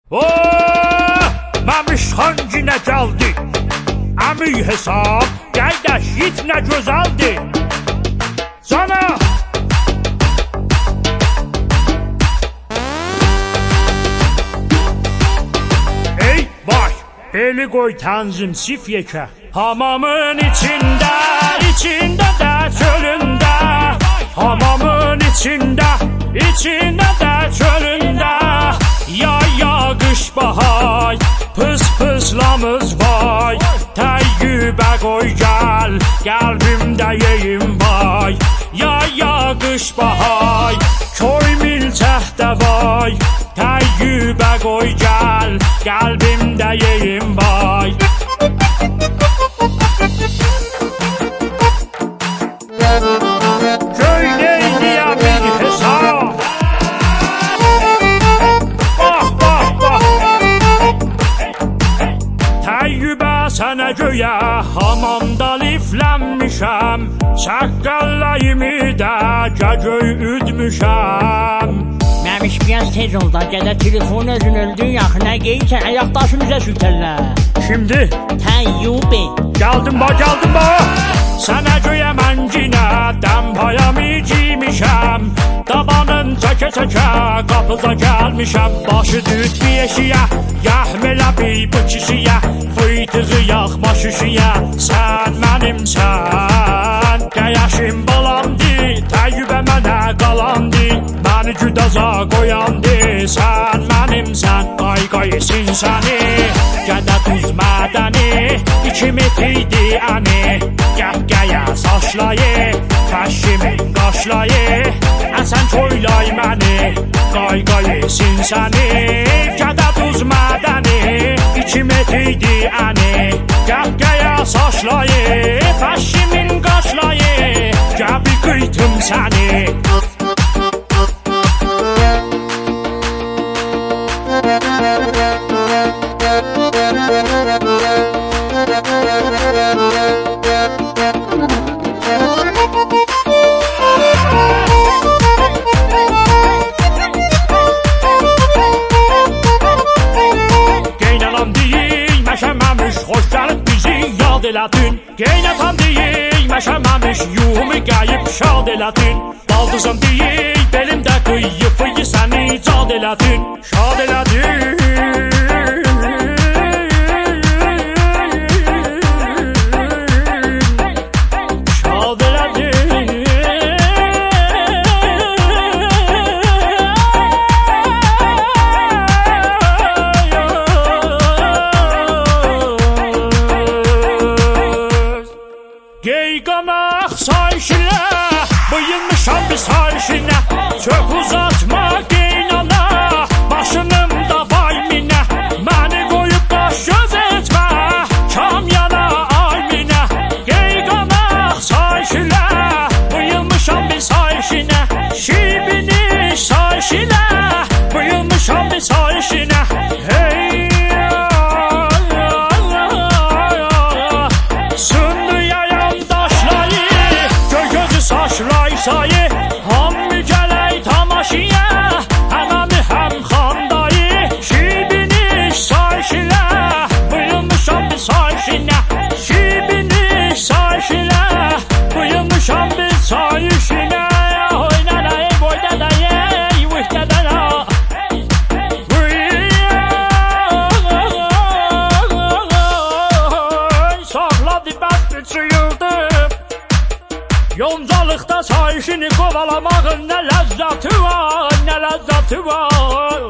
Məmişxan yenə gəldi. Əmi hesab, qaydaş yit nə gözəldi. Sana ey vay, beli qoy tənzim sif yekə. Hamamın içində də çölündə. Hamamın içində də çölündə. Ya qış bahay, pıs pıslamız vay. Təyyübə qoy gəl, qəlbimdə yeyim vay. Ya qış bahay, köy milçəhdə vay. Təyyübə qoy gəl, qəlbimdə yeyim vay. Köy neyliyə bir hesab. Təyyübə sənə göyə hamamda liflənmişəm. Şəqqəllayımı da göy üdmüşəm. Məmiş biraz tez oldu, gədə telefon özün öldün yaxına qeysən, ayaqdaşın üzə sürtərlər. Şimdi Təyyübə gəldim ba. Sənə göyə mən cinə dəmpayamı giymişəm. Dabanın çəkə qapıza gəlmişəm. Başı düt yeşiyə, yəhmələ bu kişiyə. Fıytığı yaxma şüşüyə, sən mənimsən. Qəyaşım balamdı, Təyyübə mənə qalandı. Məni güdaza qoyandı, sən mənimsən. Qayqayısın səni, gədə duz mədəni. 2 metriydi əni, qəhqəyə saçlayı. Fəşimin qaşlayı, əsən çoylay məni. Qayqayısın səni, gədə duz mədəni. 2 metriydi əni, qəhqəyə saçlayı. Fəşimin qaşlayı, gəbi qıytım səni. Qeynanam deyil, məşəməmiş, xoş gəlib bizi yad elədin. Qeynatam deyil, məşəməmiş, yuhumu qayıb şad elədin. Baldızım deyil, belimdə qıyıb fıyı səni cad elədin. Şad elədin. Qeyqanaq sayşinə, bıyınmışam bir sayşinə. Çox uzatma qeynana, başınım da vay minə. Məni qoyub baş göz etmə, kam yana ay minə. Qeyqanaq sayşinə, bıyınmışam bir sayşinə. Şibini sayşinə, bıyınmışam bir sayşinə. Hey sayı, hamı gələk tamaşiyə. Həməmi həm xandayı, şibini sayşinə. Buyurmuşam bir sayşinə, şibini sayşinə. Buyurmuşam bir sayşinə. Oynanay, boydanay, vühdədanay. Saxladı bəstə çıyıldı. Yoncalıqda sayşini qovalamağın nə ləzzəti var, nə ləzzəti var.